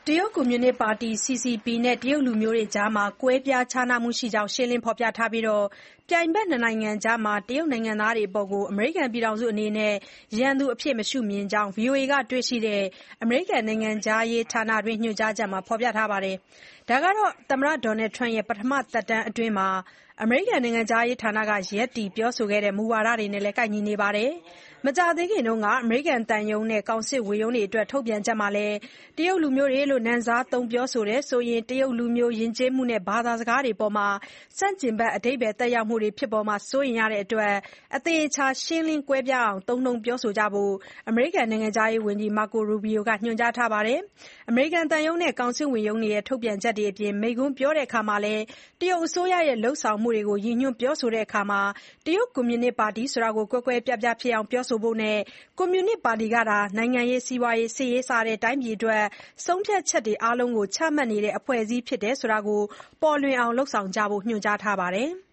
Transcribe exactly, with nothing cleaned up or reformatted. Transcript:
တရုတ်ကွန်မြူနစ်ပါတီ စီ စီ ပီ နဲ့ တရုတ်လူမျိုးတွေကြား ကွဲပြားခြားနားမှုရှိကြောင်း ရှင်းလင်းဖော်ပြထားပြီး ပြိုင်ဘက်နှစ်နိုင်ငံကြား တရုတ်နိုင်ငံသားတွေအပေါ် အမေရိကန်အနေနဲ့ ရန်သူအဖြစ် မရှုမြင်ကြောင်း ဗွီအိုအေကတွေ့ရှိတဲ့ အမေရိကန်နိုင်ငံခြားရေးဌာနတွင်း ညွှန်ကြားချက်မှာ ဖော်ပြထားပါတယ်။ ဒါဟာ သမ္မတ Donald Trump ရဲ့ ပထမသက်တမ်းအတွင်း အမေရိကန်နိုင်ငံခြားရေးဌာနက ရပ်တည်ပြောဆိုခဲ့တဲ့ မူဝါဒတွေနဲ့လည်း ကိုက်ညီနေပါတယ်။ မကြာသေးခင်က အမေရိကန်သံရုံးနဲ့ ကောင်စစ်ဝန်ရုံးတွေအတွက် ထုတ်ပြန်ချက်မှာလည်း တရုတ်လူမျိုးတွေလို့ နာမ်စားသုံးပြောဆိုရင် တရုတ်လူမျိုးယဉ်ကျေးမှုနဲ့ ဘာသာစကားတွေအပေါ် ဆန့်ကျင်ဘက် အဓိပ္ပါယ်သက်ရောက်မှုတွေဖြစ်ပေါ်မှာ စိုးရိမ်ရတဲ့အတွက် အသေအချာ ရှင်းလင်းကွဲပြားအောင် သုံးနှုန်းပြောဆိုကြဖို့ အမေရိကန်နိုင်ငံခြားရေးဝန်ကြီး Marco Rubio က ညွှန်ကြားထားပါတယ်။ အမေရိကန်သံရုံးနဲ့ ကောင်စစ်ဝန်ရုံးတွေရဲ့ ထုတ်ပြန်ချက်တွေအပြင် မိန့်ခွန်းပြောရာမှာလည်း တရုတ်အစိုးရရဲ့ လုပ်ဆောင်မှုတွေကို ရည်ညွှန်းပြောဆိုရာမှာ တရုတ်ကွန်မြူနစ်ပါတီဆိုတာကို ကွဲကွဲပြားပြားဖြစ်အောင် ပြောဆိုဖို့နဲ့ ကွန်မြူနစ်ပါတီကသာ နိုင်ငံရေး၊ စီးပွားရေး၊ စစ်ရေး စတဲ့ တိုင်းပြည်အတွက် ဆုံးဖြတ်ချက်တွေအားလုံးကို ချမှတ်နေတဲ့ အဖွဲ့အစည်းဖြစ်တယ်ဆိုတာ ပေါ်လွင်အောင် လုပ်ဆောင်ကြဖို့ ညွှန်ကြားထားပါတယ်။